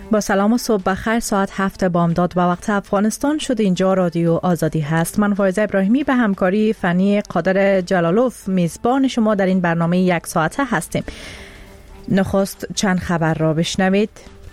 با سلام و صبح بخیر. ساعت 7 بامداد و وقت افغانستان شد. اینجا رادیو آزادی هست. من فایزه ابراهیمی به همکاری فنی قادر جلالوف میزبان شما در این برنامه یک ساعته هستیم. نخست چند خبر را بشنوید.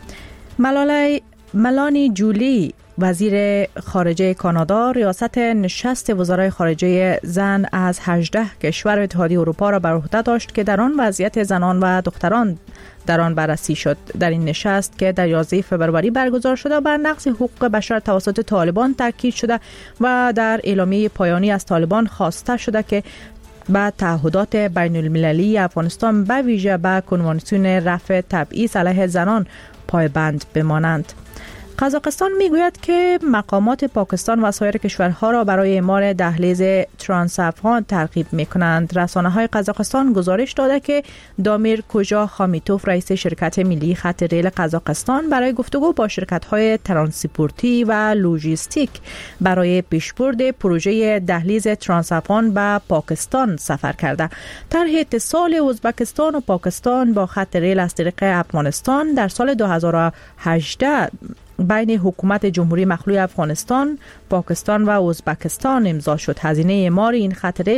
ملانی جولی وزیر خارجه کانادا ریاست نشست وزرای خارجه زن از 18 کشور اتحادیه اروپا را بر عهده داشت که در آن وضعیت زنان و دختران در آن بررسی شد. در این نشست که در 11 فوریه برگزار شده بر نقض حقوق بشر توسط طالبان تاکید شده و در اعلامیه پایانی از طالبان خواسته شده که با تعهدات بین المللی افغانستان به ویژه به کنوانسیون رفع تبعیض علیه زنان پایبند بمانند. قزاقستان میگوید که مقامات پاکستان و سایر کشورها را برای اعمار دهلیز ترانس افغان ترغیب میکنند. رسانه‌های قزاقستان گزارش داده که دامیر کوژا خامیتوف رئیس شرکت ملی خط ریل قزاقستان برای گفتگو با شرکت‌های ترانسپورتی و لوجستیک برای پیشبرد پروژه دهلیز ترانس افغان به پاکستان سفر کرده. طرح اتصال ازبکستان و پاکستان با خط ریل از طریق افغانستان در سال 2018 بین حکومت جمهوری مخلوع افغانستان، پاکستان و ازبکستان امضا شد. هزینه اعمار این خط ریل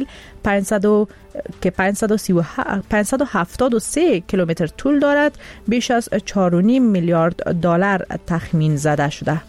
573 کیلومتر طول دارد، بیش از 4.5 میلیارد دلار تخمین زده شده.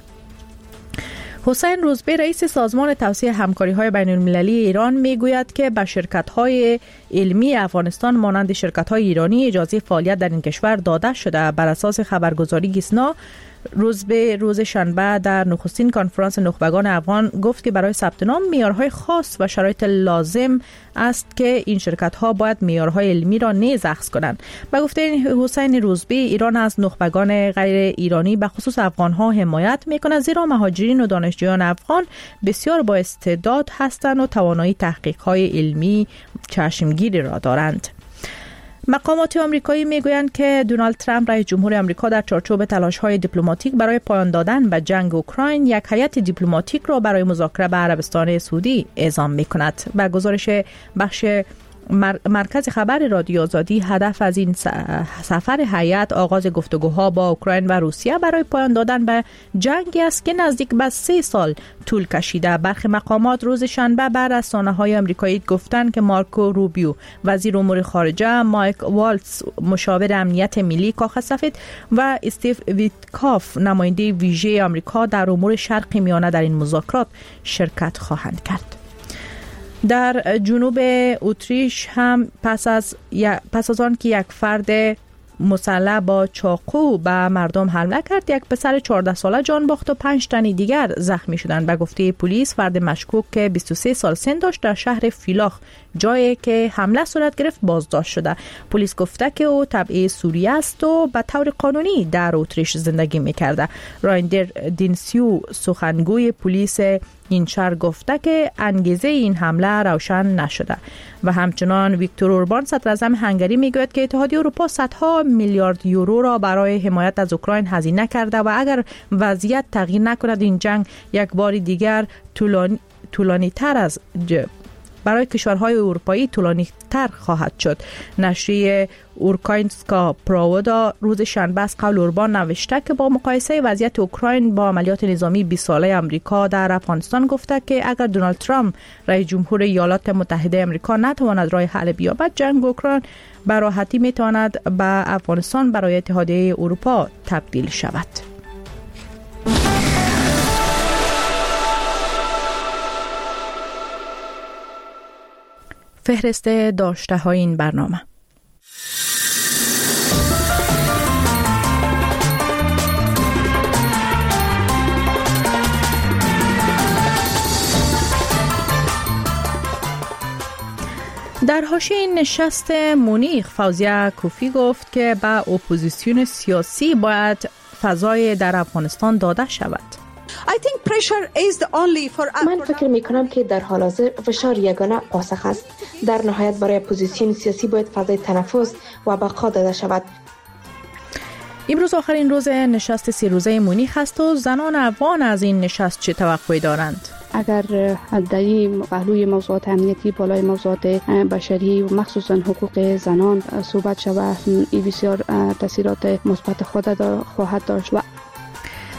حسین روزبه رئیس سازمان توسعه همکاری‌های بین‌المللی ایران میگوید که به شرکت‌های علمی افغانستان مانند شرکت‌های ایرانی اجازه فعالیت در این کشور داده شده. بر اساس خبرگزاری گیسنا، روزبه روز شنبه در نخستین کنفرانس نخبگان افغان گفت که برای ثبت نام معیارهای خاص و شرایط لازم است که این شرکت‌ها باید معیارهای علمی را نیز اخذ کنند. به گفته حسین روزبه، ایران از نخبگان غیر ایرانی به خصوص افغان‌ها حمایت می‌کند، زیرا مهاجرین و دانشجویان افغان بسیار با استعداد هستند و توانایی تحقیق‌های علمی چشمگیری را دارند. مقامات آمریکایی میگویند که دونالد ترامپ رئیس جمهور آمریکا در چارچوب تلاش‌های دیپلماتیک برای پایان دادن به جنگ اوکراین یک هیئت دیپلماتیک را برای مذاکره به عربستان سعودی اعزام می‌کند. با گزارش بخش مرکز خبر رادیو آزادی، هدف از این سفر هیئت آغاز گفتگوها با اوکراین و روسیه برای پایان دادن به جنگی است که نزدیک به 3 سال طول کشیده. برخی مقامات روز شنبه بر رسانه‌های آمریکایی گفتند که مارکو روبیو وزیر امور خارجه، مایک والتز مشاور امنیت ملی کاخ سفید و استیو ویتکاف نماینده ویژه آمریکا در امور شرق میانه در این مذاکرات شرکت خواهند کرد. در جنوب اتریش هم پس از آن که یک فرد مسلح با چاقو به مردم حمله کرد، یک پسر 14 ساله جان باخت و 5 تن دیگر زخمی شدند. به گفته پلیس، فرد مشکوک که 23 سال سن داشت در شهر فیلاخ، جایی که حمله صورت گرفت، بازداشت شده. پلیس گفته که او تبع سوریه است و به طور قانونی در اتریش زندگی می‌کرده. رایندر دینسیو سخنگوی پلیس این شهر گفته که انگیزه این حمله روشن نشده. و همچنان ویکتور اوربان صدر اعظم هنگری میگوید که اتحادیه اروپا صدها میلیارد یورو را برای حمایت از اوکراین هزینه کرده و اگر وضعیت تغییر نکند این جنگ یک بار دیگر طولانی تر از برای کشورهای اروپایی طولانی تر خواهد شد. نشریه اورکاینسکا پراودا روز شنبه از قول اوربان نوشته که با مقایسه وضعیت اوکراین با عملیات نظامی 20 ساله آمریکا در افغانستان گفته که اگر دونالد ترامپ رئیس جمهور ایالات متحده آمریکا نتواند راه حل بیابد، جنگ اوکراین به راحتی میتواند به افغانستان برای اتحادیه اروپا تبدیل شود. فهرست داشته های این برنامه. در حاشیه نشست مونیخ، فوزیه کوفی گفت که به اپوزیسیون سیاسی باید فضای در افغانستان داده شود. من فکر می کنم که در حال حاضر فشار یگانه پاسخ است. در نهایت برای اپوزیسیون سیاسی باید فضای تنفس و بقا داده شود. امروز آخرین روز نشست 3 روزه مونیخ است و زنان افغان از این نشست چه توقعی دارند؟ اگر در این پهلوی موضوعات امنیتی بالای موضوعات بشری و مخصوصا حقوق زنان صحبت شود، این بسیار تاثیرات مثبت خواهد داشت و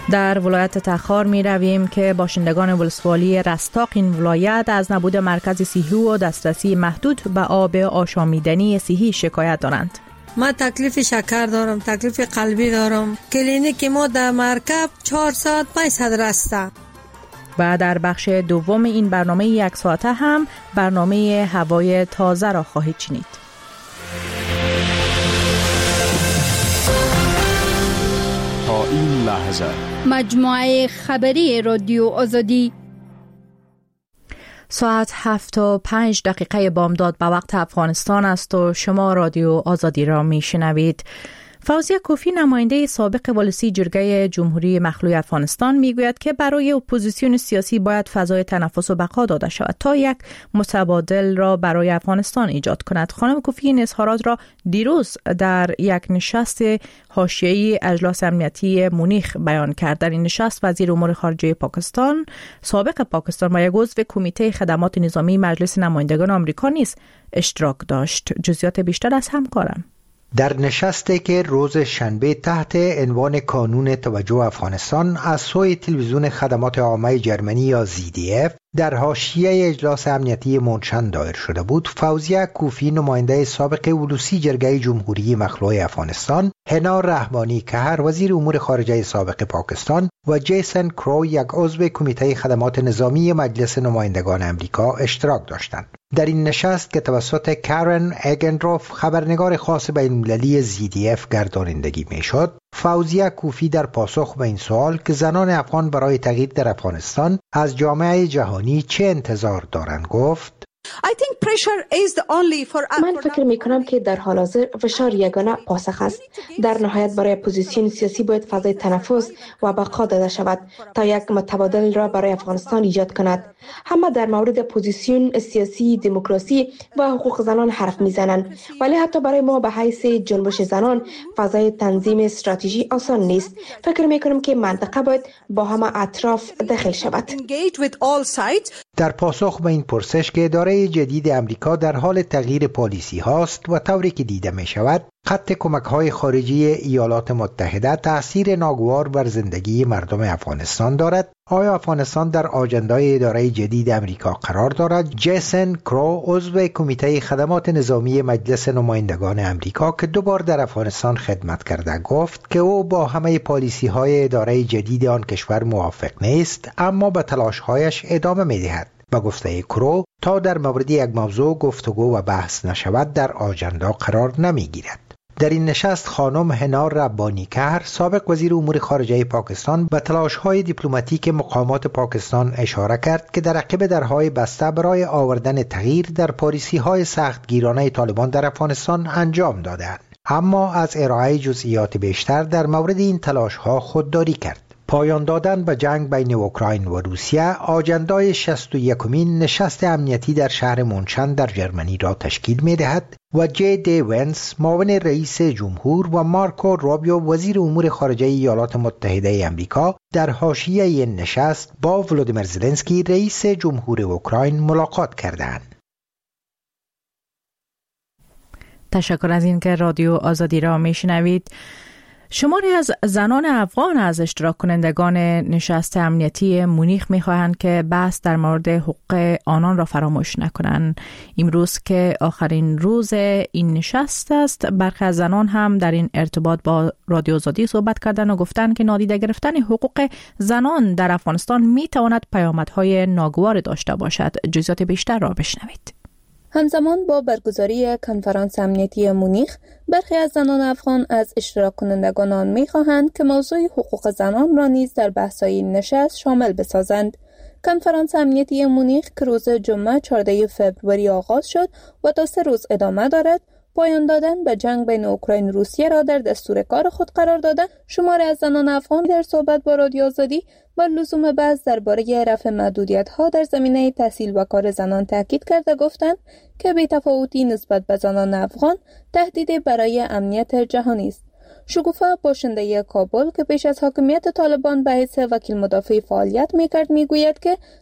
در ولایت تخار می رویم که باشندگان ولسوالی رستاق این ولایت از نبود مرکز صحی و دسترسی محدود به آب آشامیدنی صحی شکایت دارند. ما تکلیف شکر دارم، تکلیف قلبی دارم. کلینیک ما در مرکب 4 ساعت 500 رسته. و در بخش دوم این برنامه 1 ساعته هم برنامه هوای تازه را خواهید شنید. تا این لحظه مجموعه خبری رادیو آزادی ساعت 7:05 بامداد به وقت افغانستان است و شما رادیو آزادی را می شنوید. فوزیه کوفی نماینده سابق ولسی جرگه جمهوری مخلوع افغانستان میگوید که برای اپوزیسیون سیاسی باید فضای تنفس و بقا داده شود تا یک متبادل را برای افغانستان ایجاد کند. خانم کوفی این اظهارات را دیروز در یک نشست حاشیه‌ای اجلاس امنیتی مونیخ بیان کرد. در این نشست وزیر امور خارجه پاکستان، سابق پاکستان و یک عضو کمیته خدمات نظامی مجلس نمایندگان آمریکا نیز اشتراک داشت. جزئیات بیشتر از همکارم. در نشستی که روز شنبه تحت عنوان کانون توجه افغانستان از سوی تلویزیون خدمات عامه جرمنی یا ZDF در حاشیه اجلاس امنیتی مونشن دایر شده بود، فوزیه کوفی نماینده سابق ولسی جرگه جمهوری مخلوع افغانستان، هنا رحمانی کهر وزیر امور خارجه سابق پاکستان و جیسن کرو یک عضو کمیته خدمات نظامی مجلس نمایندگان آمریکا اشتراک داشتند. در این نشست که توسط کارن اگندروف خبرنگار خاص بین‌المللی ZDF گردانندگی میشد، فوزیه کوفی در پاسخ به این سوال که زنان افغان برای تغییر در افغانستان از جامعه جهانی چه انتظار دارند گفت: من فکر می کنم که در حال حاضر فشار یگانه پاسخ است. در نهایت برای اپوزیسیون سیاسی باید فضای تنفس و بقا داده شود تا یک متبادل را برای افغانستان ایجاد کند. همه در مورد اپوزیسیون سیاسی، دموکراسی و حقوق زنان حرف میزنند، ولی حتی برای ما به حیث جنبش زنان فضای تنظیم استراتژی آسان نیست. فکر می کنم که منطقه باید با همه اطراف داخل شود. در پاسخ به این پرسش که اداره جدید امریکا در حال تغییر پالیسی هاست و طوری که دیده می شود خط کمک های خارجی ایالات متحده تأثیر ناگوار بر زندگی مردم افغانستان دارد، آیا افغانستان در آجندای اداره جدید امریکا قرار دارد؟ جیسن کرو عضو کمیته خدمات نظامی مجلس نمایندگان امریکا که 2 بار در افغانستان خدمت کرده گفت که او با همه پالیسی های اداره جدید آن کشور موافق نیست، اما به تلاش هایش ادامه می دهد. به گفته کرو تا در مورد یک موضوع گفتگو و بحث نشود در آجندا قرار نمی گیرد. در این نشست خانم هنا ربانی کهر سابق وزیر امور خارجه پاکستان به تلاش‌های دیپلماتیک مقامات پاکستان اشاره کرد که در عقب درهای بسته برای آوردن تغییر در پالیسی‌های سختگیرانه طالبان در افغانستان انجام دادند، اما از ارائه جزئیات بیشتر در مورد این تلاش‌ها خودداری کرد. پایان دادن به جنگ بین اوکراین و روسیه آجندای 61مین نشست امنیتی در شهر مونشن در جرمنی را تشکیل می دهد و جی دی ونس معاون رئیس جمهور و مارکو روبیو وزیر امور خارجه ایالات متحده آمریکا در حاشیه این نشست با ولودیمیر زلنسکی رئیس جمهور اوکراین ملاقات کردند. تشکر از این که رادیو آزادی را می شنوید. شماری از زنان افغان از اشتراک کنندگان نشست امنیتی مونیخ می‌خواهند که بحث در مورد حقوق آنان را فراموش نکنند. امروز که آخرین روز این نشست است، برخی از زنان هم در این ارتباط با رادیو آزادی صحبت کردند و گفتند که نادیده گرفتن حقوق زنان در افغانستان می‌تواند پیامدهای ناگوار داشته باشد. جزئیات بیشتر را بشنوید. همزمان با برگزاری کنفرانس امنیتی مونیخ، برخی از زنان افغان از اشتراک کنندگان آن می‌خواهند که موضوع حقوق زنان را نیز در بحث‌های نشست شامل بسازند. کنفرانس امنیتی مونیخ که روز جمعه 14 فوریه آغاز شد و تا 3 روز ادامه دارد، پایان دادن به جنگ بین اوکراین و روسیه را در دستور کار خود قرار داده. شماری از زنان افغان در صحبت با رادیو آزادی بر لزوم بحث درباره رفع محدودیت‌ها در زمینه تحصیل و کار زنان تاکید کرده گفتند که بی‌تفاوتی نسبت به زنان افغان تهدیدی برای امنیت جهانی است. شکوفه باشنده کابل که پیش از حاکمیت طالبان به حیث وکیل مدافع فعالیت می‌کرد می‌گوید که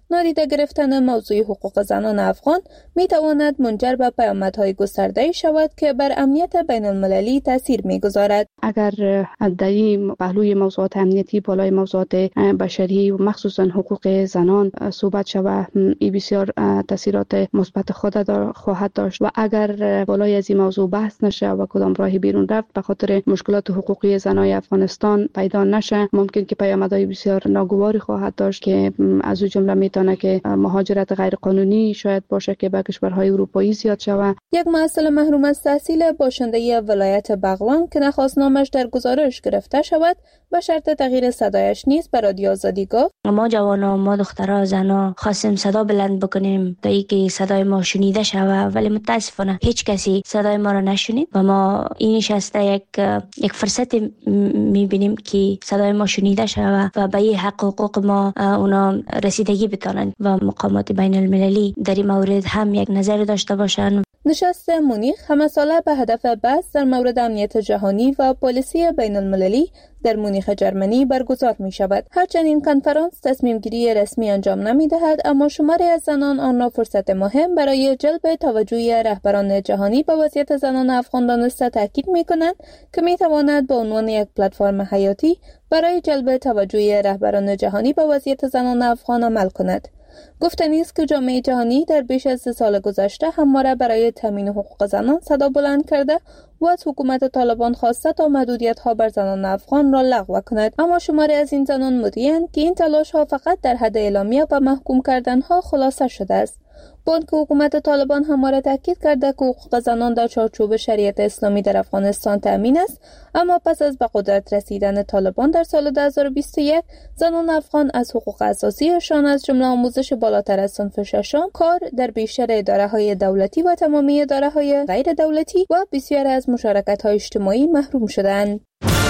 نادیده گرفتن موضوع حقوق زنان افغان می تواند منجر به پیامدهای گسترده شود که بر امنیت بین المللی تاثیر می گذارد. اگر در این پهلوی موضوعات امنیتی بالای موضوعات بشری و مخصوصا حقوق زنان صحبت شود، این بسیار تاثیرات مثبت خواهد داشت و اگر بالای از این موضوع بحث نشه و کدام راهی بیرون رفت به خاطر مشکلات حقوقی زنای افغانستان پیدا نشه، ممکن که پیامدهای بسیار ناگواری خواهد داشت که از او جمله میتونه که مهاجرت غیر قانونی شاید باشه که به کشورهای اروپایی زیاد شود. یک معسل محروم از تحصیل باشنده ولایت بغلان که نخواست نامش در گزارش گرفته شود به شرط تغییر صدایش نیز به رادیو آزادی گفت: ما جوانا، ما دخترها، زنا خواستیم صدا بلند بکنیم تا اینکه صدای ما شنیده شود، ولی متاسفانه هیچ کسی صدای ما را نشنید و ما این شسته یک فرصت میبینیم که صدای ما شنیده شود و به این حقوق ما اونا رسیدگی بتونن و مقامات بین المللی در این مورد هم یک نظر داشته باشن. نشست مونیخ همه ساله به هدف بحث در مورد امنیت جهانی و پالیسی بین المللی در مونیخ جرمنی برگزار می شود. هرچند این کنفرانس تصمیم گیری رسمی انجام نمی دهد، اما شماری از زنان آن را فرصت مهم برای جلب توجه رهبران جهانی به وضعیت زنان افغان دانسته تاکید می کنند که می تواند به عنوان یک پلتفرم حیاتی برای جلب توجه رهبران جهانی به وضعیت زنان افغان عمل کند. گفتنی است که جامعه جهانی در بیش از 3 سال گذشته همواره برای تامین حقوق زنان صدا بلند کرده و از حکومت طالبان خواسته تا محدودیت‌ها بر زنان افغان را لغو کند، اما شماری از این زنان مدعی‌اند که این تلاش‌ها فقط در حد اعلامیه و محکوم کردن‌ها خلاصه شده است. با که حکومت طالبان همواره تاکید کرده که حقوق زنان در چارچوب شریعت اسلامی در افغانستان تأمین است، اما پس از به قدرت رسیدن طالبان در سال 2021 زنان افغان از حقوق اساسیشان از جمله آموزش بالاتر از صنف ششم، کار در بیشتر اداره‌های دولتی و تمامی اداره‌های غیر دولتی و بسیار از مشارکت‌های اجتماعی محروم شدند.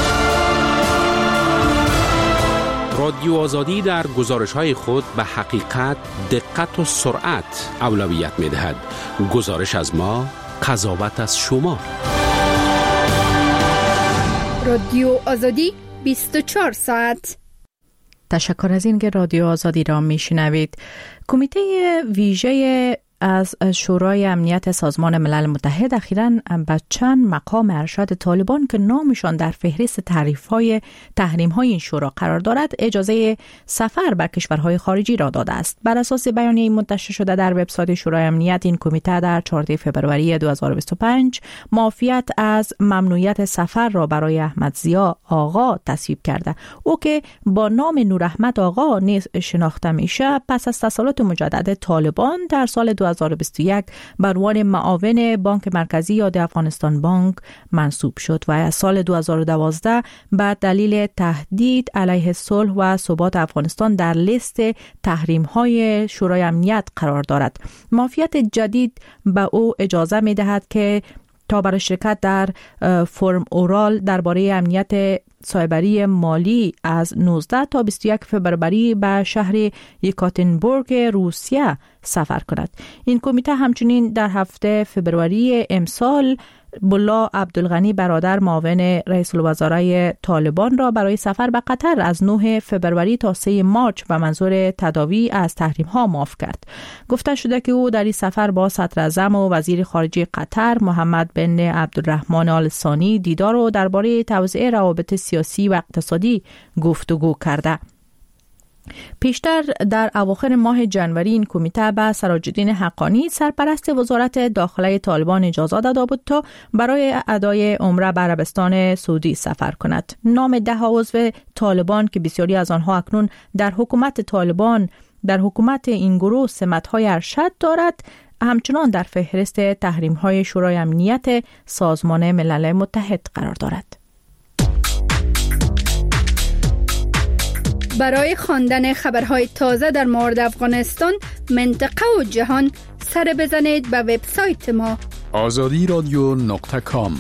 رادیو آزادی در گزارش‌های خود به حقیقت، دقت و سرعت اولویت می‌دهد. گزارش از ما، قضاوت از شما. رادیو آزادی 24 ساعت. تشکر از این که رادیو آزادی را میشنوید. کمیته ویژه از شورای امنیت سازمان ملل متحد اخیراً به چند مقام ارشد طالبان که نامشان در فهرست تحریم‌های این شورا قرار دارد اجازه سفر به کشورهای خارجی را داده است. بر اساس بیانیه منتشر شده در وبسایت شورای امنیت، این کمیته در 14 فوریه 2025 معافیت از ممنوعیت سفر را برای احمد ضیا آقا تصویب کرده. او که با نام نور احمد آقا نیز شناخته میشه، پس از تسلط مجدد طالبان در سال 2021 به عنوان معاون بانک مرکزی یا افغانستان بانک منصوب شد و از سال 2012 به دلیل تهدید علیه صلح و ثبات افغانستان در لیست تحریم‌های شورای امنیت قرار دارد. معافیت جدید به او اجازه می‌دهد که تا برای شرکت در فرم اورال درباره امنیت سایبری مالی از 19 تا 21 فوریه به شهر یکاترینبورگ روسیه سفر کند. این کمیته همچنین در هفته فوریه امسال ملا عبدالغنی برادر معاون رئیس الوزراء طالبان را برای سفر به قطر از 9 فوریه تا 3 مارچ به منظور تداوی از تحریم ها معاف کرد. گفته شده که او در این سفر با صدر اعظم و وزیر خارجه قطر محمد بن عبدالرحمن آل ثانی دیدار و درباره توسعه روابط سیاسی و اقتصادی گفتگو کرده. پیشتر در اواخر ماه جنوری این کمیته به سراج الدین حقانی سرپرست وزارت داخله طالبان اجازه داده بود تا برای ادای عمره به عربستان سعودی سفر کند. نام 10 عضو طالبان که بسیاری از آنها اکنون در حکومت طالبان در حکومت این گروه سمت‌های ارشد دارد همچنان در فهرست تحریم‌های شورای امنیت سازمان ملل متحد قرار دارد. برای خواندن خبرهای تازه در مورد افغانستان، منطقه و جهان سر بزنید به وبسایت ما azadiradyo.com.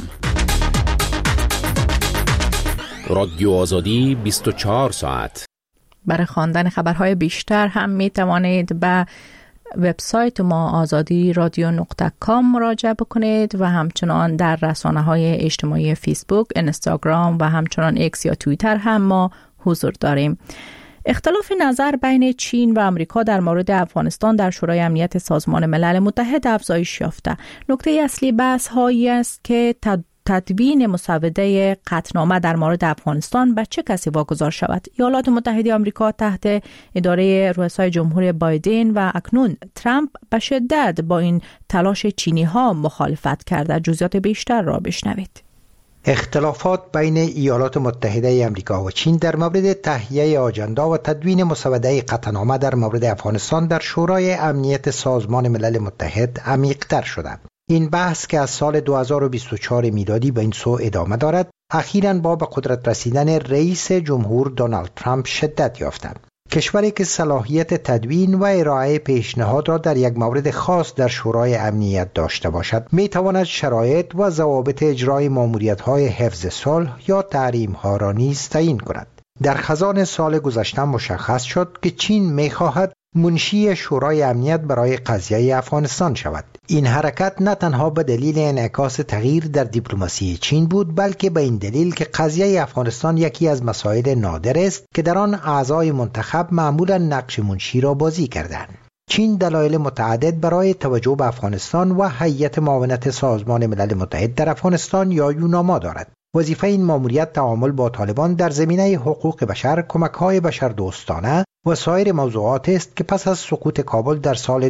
رادیو آزادی 24 ساعت. برای خواندن خبرهای بیشتر هم می توانید به وبسایت ما azadiradyo.com مراجعه بکنید و همچنان در رسانه‌های اجتماعی فیسبوک، اینستاگرام و همچنان ایکس یا توییتر هم ما حضور داریم. اختلاف نظر بین چین و آمریکا در مورد افغانستان در شورای امنیت سازمان ملل متحد افزایش یافته. نکته اصلی بحث هایی است که تدوین مسوده قطعنامه در مورد افغانستان به چه کسی واگذار شود. ایالات متحده آمریکا تحت اداره رؤسای جمهور بایدن و اکنون ترامپ به شدت با این تلاش چینی ها مخالفت کرده. جزئیات بیشتر را بشنوید. اختلافات بین ایالات متحده آمریکا و چین در مورد تهیه آجندا و تدوین مسوده قطعنامه در مورد افغانستان در شورای امنیت سازمان ملل متحد عمیق‌تر شده. این بحث که از سال 2024 میلادی به این سو ادامه دارد، اخیراً با به قدرت رسیدن رئیس جمهور دونالد ترامپ شدت یافته. کشوری که صلاحیت تدوین و ارائه پیشنهاد را در یک مورد خاص در شورای امنیت داشته باشد، می تواند شرایط و ضوابط اجرای ماموریت‌های حفظ صلح یا تحریم‌ها را نیز تعیین کند. در خزان سال گذشته مشخص شد که چین می خواهد منشی شورای امنیت برای قضیه افغانستان شود. این حرکت نه تنها به دلیل انعکاس تغییر در دیپلماسی چین بود، بلکه به این دلیل که قضیه افغانستان یکی از مسائل نادر است که در آن اعضای منتخب معمولا نقش منشی را بازی کردند. چین دلایل متعدد برای توجه به افغانستان و هیئت معاونت سازمان ملل متحد در افغانستان یا یوناما دارد. وظیفه این ماموریت تعامل با طالبان در زمینه حقوق بشر، کمک‌های بشردوستانه و سایر موضوعات است که پس از سقوط کابل در سال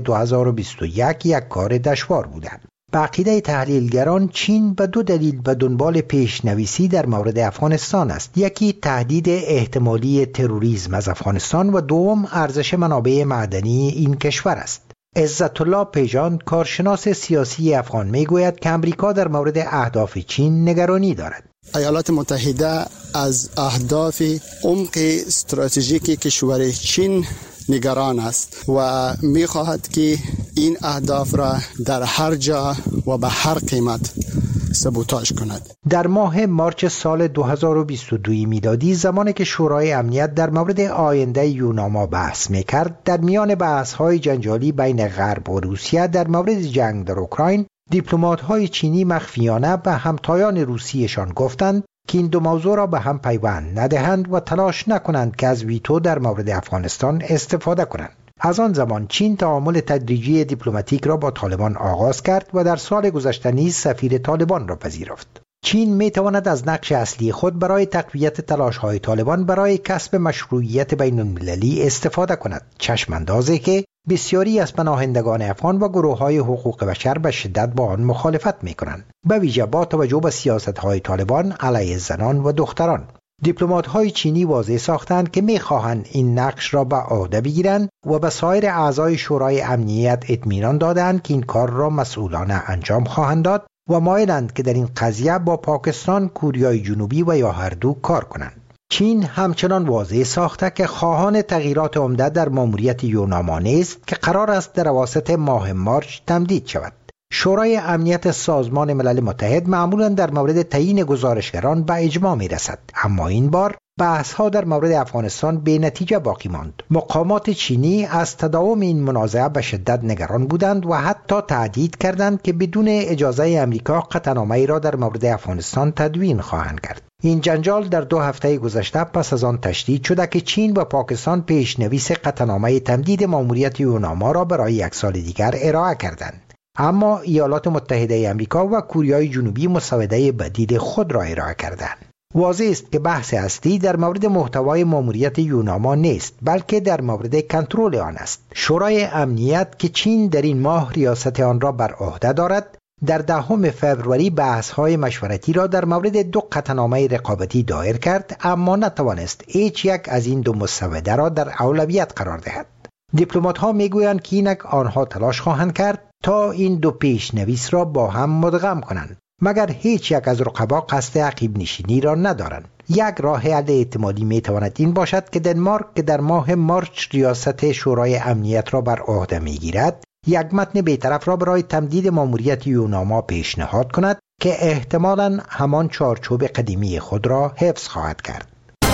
2021 یک کار دشوار بودند. به عقیده تحلیلگران چین به دو دلیل به دنبال پیشنویسی در مورد افغانستان است. یکی تهدید احتمالی تروریسم از افغانستان و دوم ارزش منابع معدنی این کشور است. عزت الله پیجان، کارشناس سیاسی افغان، میگوید که امریکا در مورد اهداف چین نگرانی دارد. ایالات متحده از اهداف عمق استراتژیکی کشور چین نگران است و می‌خواهد که این اهداف را در هر جا و به هر قیمت سابوتاژ کند. در ماه مارچ سال 2022 میلادی، زمانی که شورای امنیت در مورد آینده یوناما بحث می‌کرد، در میان بحث‌های جنجالی بین غرب و روسیه در مورد جنگ در اوکراین، دیپلمات‌های چینی مخفیانه به همتایان روسیه‌شان گفتند که این دو موضوع را به هم پیوند ندهند و تلاش نکنند که از ویتو در مورد افغانستان استفاده کنند. از آن زمان چین تعامل تدریجی دیپلماتیک را با طالبان آغاز کرد و در سال گذشته نیز سفیر طالبان را پذیرفت. چین می تواند از نقش اصلی خود برای تقویت تلاش‌های طالبان برای کسب مشروعیت بین‌المللی استفاده کند، چشم اندازی که بسیاری از پناهندگان افغان و گروه‌های حقوق بشر به شدت با آن مخالفت می‌کنند، به ویژه با توجه به سیاست‌های طالبان علیه زنان و دختران. دیپلمات‌های چینی واضح ساختند که می‌خواهند این نقش را به عهده بگیرند و به سایر اعضای شورای امنیت اطمینان دادند که این کار را مسئولانه انجام خواهند داد و مایلند که در این قضیه با پاکستان، کوریای جنوبی و یا هر دو کار کنند. چین همچنان واضح ساخته که خواهان تغییرات عمده در ماموریت یوناما نیست که قرار است در اواسط ماه مارچ تمدید شود. شورای امنیت سازمان ملل متحد معمولا در مورد تعیین گزارشگران به اجماع می رسد، اما این بار بحث‌ها در مورد افغانستان به نتیجه باقی ماند. مقامات چینی از تداوم این منازعه به شدت نگران بودند و حتی تهدید کردند که بدون اجازه آمریکا قطعنامه‌ای را در مورد افغانستان تدوین خواهند کرد. این جنجال در 2 هفته گذشته پس از آن تشدید شده که چین و پاکستان پیشنویس قطعنامه تمدید ماموریت یوناما را برای 1 سال دیگر ارائه کردند. اما ایالات متحده آمریکا و کوریای جنوبی مسوده بدیل خود را ارائه کردند. واضح است که بحث اصلی در مورد محتوای ماموریت یوناما نیست، بلکه در مورد کنترل آن است. شورای امنیت که چین در این ماه ریاست آن را بر عهده دارد، در 10 فوریه بحث‌های مشورتی را در مورد 2 قطعنامه رقابتی دایر کرد، اما نتوانست هیچ یک از این 2 مسوده را در اولویت قرار دهد. دیپلمات‌ها میگویند که اینک آنها تلاش خواهند کرد تا این 2 پیشنویس را با هم مدغم کنند، مگر هیچ یک از رقبا قصد عقب نشینی را ندارند. یک راه حل احتمالی میتواند این باشد که دنمارک که در ماه مارچ ریاست شورای امنیت را بر عهده میگیرد، یک متن بی‌طرف را برای تمدید ماموریت یوناما پیشنهاد کند که احتمالاً همان چارچوب قدیمی خود را حفظ خواهد کرد.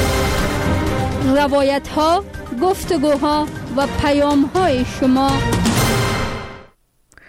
روایت‌ها، گفتگوها و پیام‌های شما.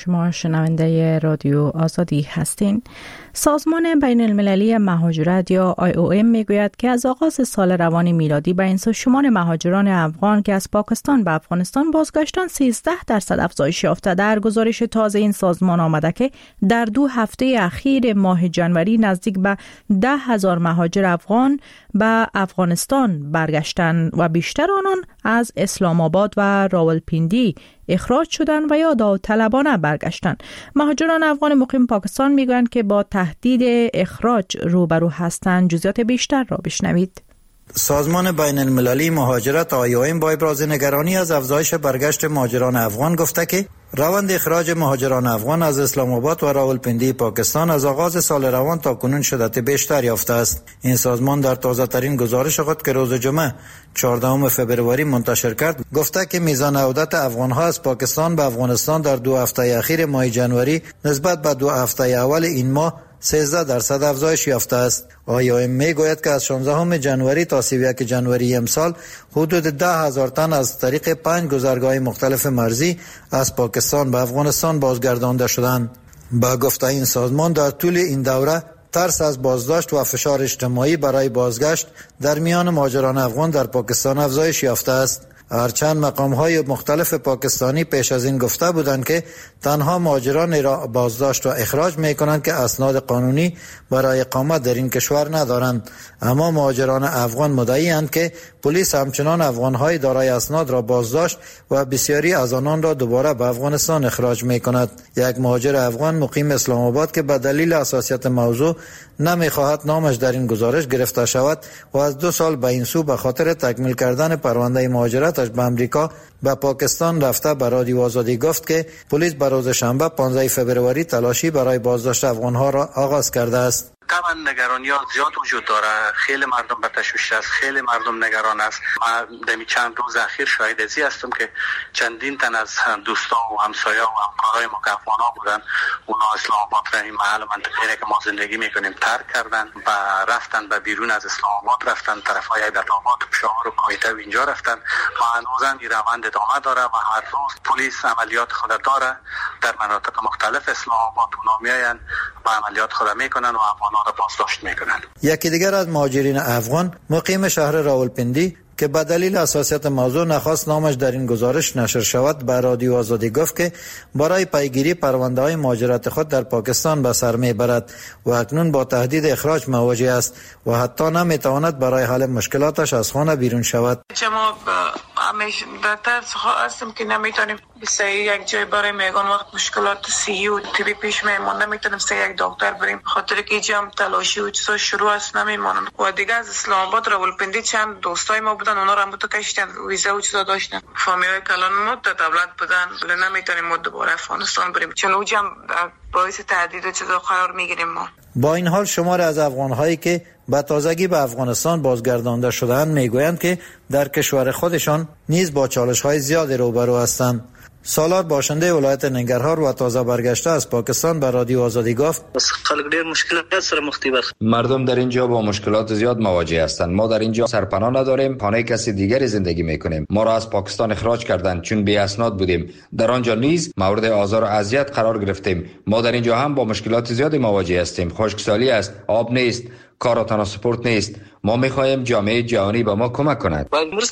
شما شنونده رادیو آزادی هستین. سازمان بین المللی مهاجرت یا IOM میگوید که از آغاز سال روان میلادی به این سو شمار مهاجران افغان که از پاکستان به افغانستان بازگشتن 13% افزایش یافته. در گزارش تازه این سازمان آمده که در 2 هفته اخیر ماه جنوری نزدیک به 10,000 مهاجر افغان به افغانستان برگشتن و بیشتر آنان از اسلام آباد و راولپیندی اخراج شدن و یا داوطلبانه برگشتن. مهاجران افغان مقیم پاکستان میگویند که با تهدید اخراج روبرو هستند. جزئیات بیشتر را بشنوید. سازمان بین المللی مهاجرت IOM با ابراز نگرانی از افزایش برگشت مهاجران افغان گفته که روند اخراج مهاجران افغان از اسلام آباد و راولپیندی پاکستان از آغاز سال روان تا کنون شدت بیشتر یافته است. این سازمان در تازه ترین گزارش خود که روز جمعه 14 فوریه منتشر کرد گفته که میزان عودت افغان‌ها از پاکستان به افغانستان در 2 هفته اخیر ماه جنوری نسبت به 2 هفته اول این ماه 13% افزایش یافته است. IOM میگوید که از 16 جنوری تا 31 جنوری امسال حدود 10,000 تن از طریق 5 گذرگاه مختلف مرزی از پاکستان به افغانستان بازگردانده شدند. با گفته این سازمان در طول این دوره ترس از بازداشت و فشار اجتماعی برای بازگشت در میان مهاجران افغان در پاکستان افزایش یافته است. هرچند مقام‌های مختلف پاکستانی پیش از این گفته بودند که تنها مهاجران را بازداشت و اخراج می‌کنند که اسناد قانونی برای اقامت در این کشور ندارند، اما مهاجران افغان مدعی‌اند که پلیس همچنان افغان‌های دارای اسناد را بازداشت و بسیاری از آنان را دوباره به افغانستان اخراج می‌کند. یک مهاجر افغان مقیم اسلام آباد که به دلیل حساسیت موضوع نمی‌خواهد نامش در این گزارش گرفته شود و از 2 سال به این سو به خاطر تکمیل کردن پرونده مهاجرتش به امریکا به پاکستان رفته به رادیو آزادی گفت که پلیس به روز شنبه 15 فوریه تلاشی برای بازداشت افغان‌ها را آغاز کرده است. طبعا نگرانی‌ها زیاد وجود داره، خیلی مردم به تشویش است، خیلی مردم نگران است. ما در چند روز اخیر شاهد ازی هستم که چندین تن از دوستان و همسایه‌ها و همکارای ما که افغان‌ها بودن اونا اسلام آباد را این محل منطقه‌ای که ما زندگی می‌کنیم ترک کردن و رفتن به بیرون از اسلام آباد، رفتن طرف‌های ایبدآباد، پشاور و کویته و اینجا رفتن و هنوز هم این روند ادامه داره و هر روز پلیس عملیات خود داره در مناطق مختلف اسلام آباد. اونا میاین و عملیات خود میکنن و افغان‌ها را بازداشت میکنن. یکی دیگر از مهاجرین افغان مقیم شهر راولپیندی که به دلیل حساسیت موضوع نخواست نامش در این گزارش نشر شود به رادیو آزادی گفت که برای پیگیری پرونده‌های مهاجرت خود در پاکستان به سر میبرد و اکنون با تهدید اخراج مواجه است و حتی نمیتواند برای حل مشکلاتش از خانه بیرون شود. ما همیشه در ترس هستیم که نمیتونیم صحیح یک جای برای میگن وقت مشکلات صحی و طبی پیش میمون، نمیتونیم صحیح یک دکتر بریم خاطر که اینجا هم تلاشی و چیزا شروع است نمیمونن. و دیگه از اسلام آباد راولپیندی چند دوستای ما بودن، اونا رو هم تو کشتن، ویزا و چیزا داشتن، فامیلای کلان مد دولت بودن، ولی نمیتونیم مد دوباره افغانستان بریم چون اونجا هم باعث تهدید و چیزا قرار میگیریم. ما با این حال شمار از افغان‌هایی که به تازگی به افغانستان بازگردانده شده‌اند میگویند که در کشور خودشان نیز با چالش‌های زیادی روبرو هستند. سالار باشنده ولایت ننگرهار و تازه برگشته از پاکستان به رادیو آزادی گفت خلق ډیر مشکلات سره مخ دي. مردم در اینجا با مشکلات زیاد مواجه هستند. ما در اینجا سرپناه نداریم، خانه کسی دیگری زندگی میکنیم. ما را از پاکستان اخراج کردند چون بی اسناد بودیم. در آنجا نیز مورد آزار و اذیت قرار گرفتیم. ما در اینجا هم با مشکلات زیادی مواجه هستیم. خشکسالی است، آب نیست، کار و ترانسپورت نیست. ما می‌خواهیم جامعه جهانی به ما کمک کند.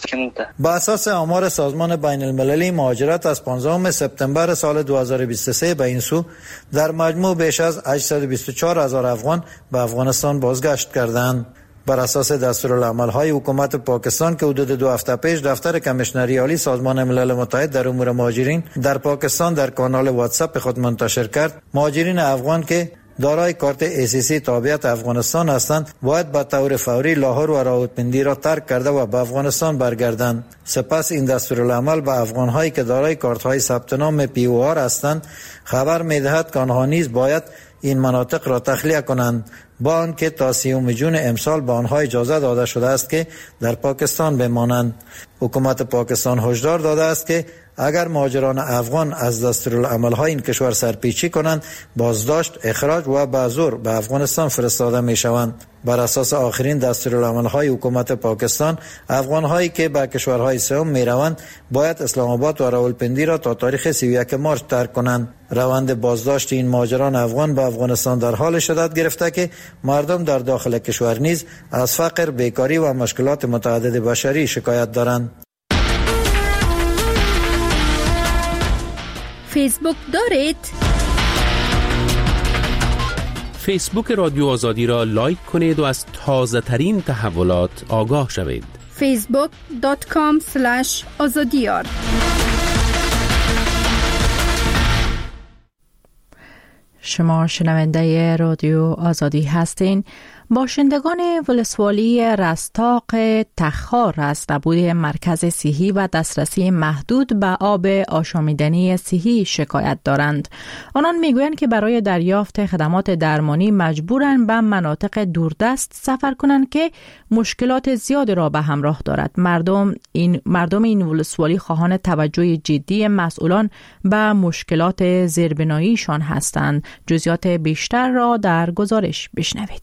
با اساس آمار سازمان بین المللی مهاجرت از 15 سپتامبر سال 2023 به این سو در مجموع بیش از 824,000 افغان به افغانستان بازگشت کردند. بر اساس دستورالعمل‌های حکومت پاکستان که حدود 2 هفته پیش دفتر کمیشنری عالی سازمان ملل متحد در امور مهاجرین در پاکستان در کانال واتساپ خود منتشر کرد، مهاجرین افغان که دارای کارت ACC تابعیت افغانستان هستند باید به طور فوری لاهور و راولپیندی را ترک کرده و به افغانستان برگردند. سپس این دستورالعمل به افغان‌هایی که دارای کارت‌های ثبت نام POR هستند خبر می‌دهد که آنها نیز باید این مناطق را تخلیه کنند، با آنکه تا 30 جون امسال به آنها اجازه داده شده است که در پاکستان بمانند. حکومت پاکستان هشدار داده است که اگر مهاجران افغان از دستورالعمل‌های این کشور سرپیچی کنند، بازداشت، اخراج و به زور به افغانستان فرستاده می‌شوند. بر اساس آخرین دستورالعمل‌های حکومت پاکستان، افغان‌هایی که به کشورهای سوم می‌روند باید اسلام آباد و راولپندی را تا تاریخ 31 مارس ترک کنند. روند بازداشت این مهاجران افغان به افغانستان در حال شدت گرفته که مردم در داخل کشور نیز از فقر، بیکاری و مشکلات متعدد بشری شکایت دارند. فیسبوک دارید؟ فیسبوک رادیو آزادی را لایک کنید و از تازه ترین تحولات آگاه شوید. facebook.com/azadiyar. شما شنونده رادیو آزادی هستین. باشندگان ولسوالی رستاق تخار از نبود مرکز صحی و دسترسی محدود به آب آشامیدنی صحی شکایت دارند. آنان میگویند که برای دریافت خدمات درمانی مجبورند به مناطق دوردست سفر کنند که مشکلات زیاد را به همراه دارد. مردم این ولسوالی خواهان توجه جدی مسئولان به مشکلات زیربناییشان هستند. جزئیات بیشتر را در گزارش بشنوید.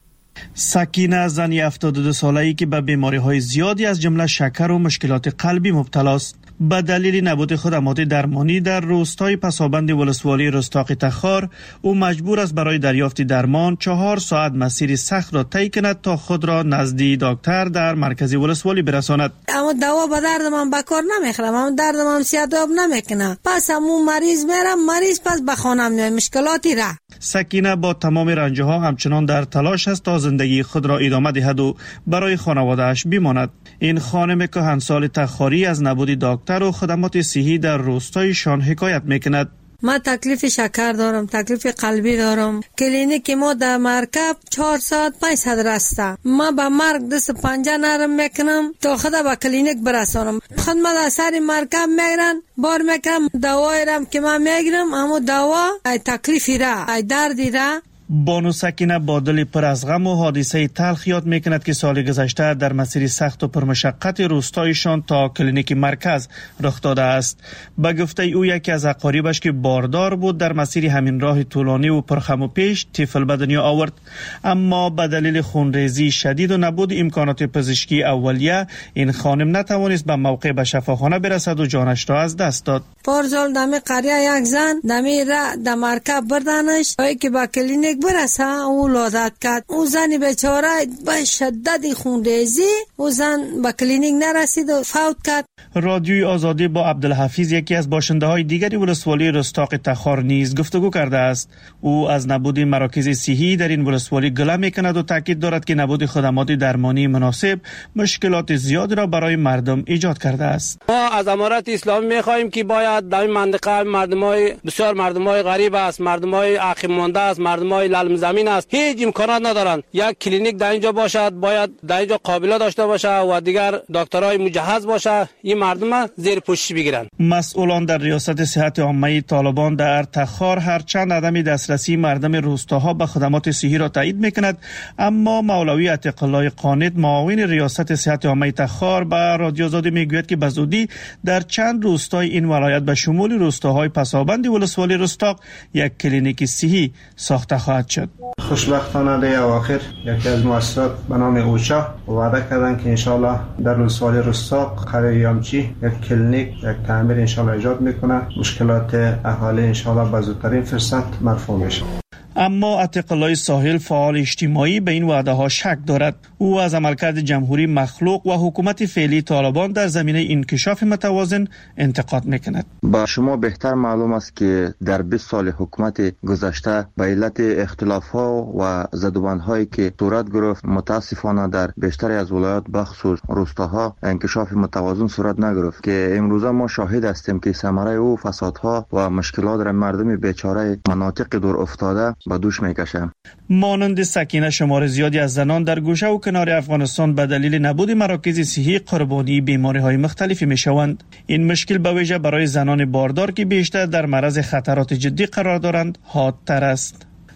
سکینه زنی 72 ساله‌ای که به بیماری‌های زیادی از جمله شکر و مشکلات قلبی مبتلا است. به دلیل نبود خدمات درمانی در روستای پسابند ولسوالی رستاق تخار، او مجبور است برای دریافت درمان 4 ساعت مسیر سخت را طی کند تا خود را نزدی دکتر در مرکز ولسوالی برساند. اما دوا به درد من بکار نمیخورم، اما درد من سیاداب نمیکنه. پس همون مریض میرم، مریض پس به خانم میاد، مشکلاتی را. سکینه با تمام رنجها همچنان در تلاش است تا زندگی خود را ادامه دهد و برای خانواده‌اش بماند. این خانم کهنسال تخاری از نبود دکتر و خدمات صحی در روستایشان حکایت میکند. ما تکلیف شکر دارم، تکلیف قلبی دارم. کلینیک ما در مرکب 4 ساعت 500 راسته. ما با مرگ دست پنجه نرم میکنم تا خدا با کلینیک برسانم. خدمت از سر مرکب میگیرن، بار میکنم دوایی رم که من میگیرم، اما دوا ای تکلیفی را، ای دردی را. بانو سکینه با دل پر از غم و حادثه تلخ یاد میکند که سال گذشته در مسیر سخت و پرمشقت روستایشان تا کلینیک مرکز رخ داده است. به گفته او یکی از اقاربش که باردار بود در مسیر همین راه طولانی و پرخم و پیش طفل به دنیا آورد، اما به دلیل خونریزی شدید و نبود امکانات پزشکی اولیه این خانم نتوانست به موقع به شفاخانه برسد و جانش را از دست داد. پارسال دمی قریه یک زن دمی را در مرکب بردنش تا که به کلینیک برسه او ولادت کرد. او زن بیچاره به شدت خونریزی او زن به کلینیک نرسید و فوت کرد. رادیوی آزادی با عبدالحفیظ یکی از باشنده‌های دیگری ولسوالی رستاق تخار نیز گفتگو کرده است. او از نبود مراکز صحی در این ولسوالی گله میکند و تاکید دارد که نبود خدمات درمانی مناسب مشکلات زیادی را برای مردم ایجاد کرده است. ما از امارت اسلامی می‌خواهیم که باید در این منطقه مردمای بسیار مردمای غریب است، مردمای عقیم مانده است، مردمای للم زمین است، هیچ امکانات ندارند. یک کلینیک در اینجا باشد، باید در اینجا قابلیت داشته باشه و دیگر دکترای مجهز باشه، این مردم زیر پوشش بگیرن. مسئولان در ریاست صحت عامه طالبان در تخار هرچند عدم دسترسی مردم روستاها به خدمات صحی را تایید میکند، اما مولوی عتیق الله قانت معاون ریاست صحت عامه تخار به رادیو آزادی میگوید که به زودی در چند روستای این ولایت به شمول روستاهای پسابند ولسوالی رستاق یک کلینیک صحی ساخته خواهد شد. خوشبختانه در اواخر یکی از مؤسسات به نام اوچا وعده کردن که انشالله در ولسوالی رستاق قریه یامچی یک کلینیک، یک تعمیر انشالله ایجاد میکنه. مشکلات اهالی انشالله به زودترین فرصت مرفوع میشه. اما عتیق الله ساحل فعال اجتماعی به این وعده ها شک دارد. او از عملکرد جمهوری مخلوق و حکومت فعلی طالبان در زمینه انکشاف متوازن انتقاد میکند. با شما بهتر معلوم است که در 20 سال حکومت گذشته به علت اختلاف ها و زدوبند هایی که صورت گرفت متاسفانه در بیشتر از ولایات بخصوص روستاها انکشاف متوازن صورت نگرفت که امروزه ما شاهد هستیم که ثمره او فسادها و مشکلات را مردم بیچاره مناطق دور افتاده به دوش میکشند. مانند سکینه شمار زیادی از زنان در گوشه و کنار افغانستان به دلیل نبود مراکز صحی قربانی بیماری‌های مختلفی میشوند. این مشکل به ویژه برای زنان باردار که بیشتر در معرض خطرات جدی قرار دارند حادتر است.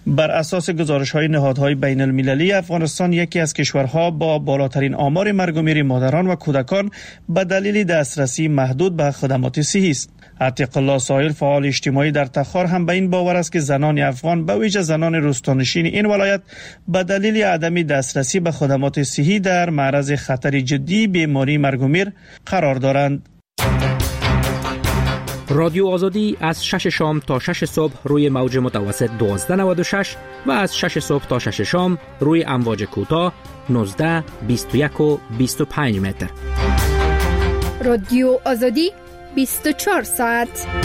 بر اساس گزارش‌های نهادهای بین المللی، افغانستان یکی از کشورها با بالاترین آمار مرگ و میر مادران و کودکان به دلیل دسترسی محدود به خدمات صحی است. عتیق الله ساحل، فعال اجتماعی در تخار، هم به این باور است که زنان افغان به ویژه زنان روستانشین این ولایت به دلیل عدم دسترسی به خدمات صحی در معرض خطر جدی بیماری مرگ و میر قرار دارند. رادیو آزادی از 6 شام تا 6 صبح روی موج متوسط 1296 و از 6 صبح تا 6 شام روی امواج کوتاه 19، 21 و 25 متر. رادیو آزادی 24 ساعت.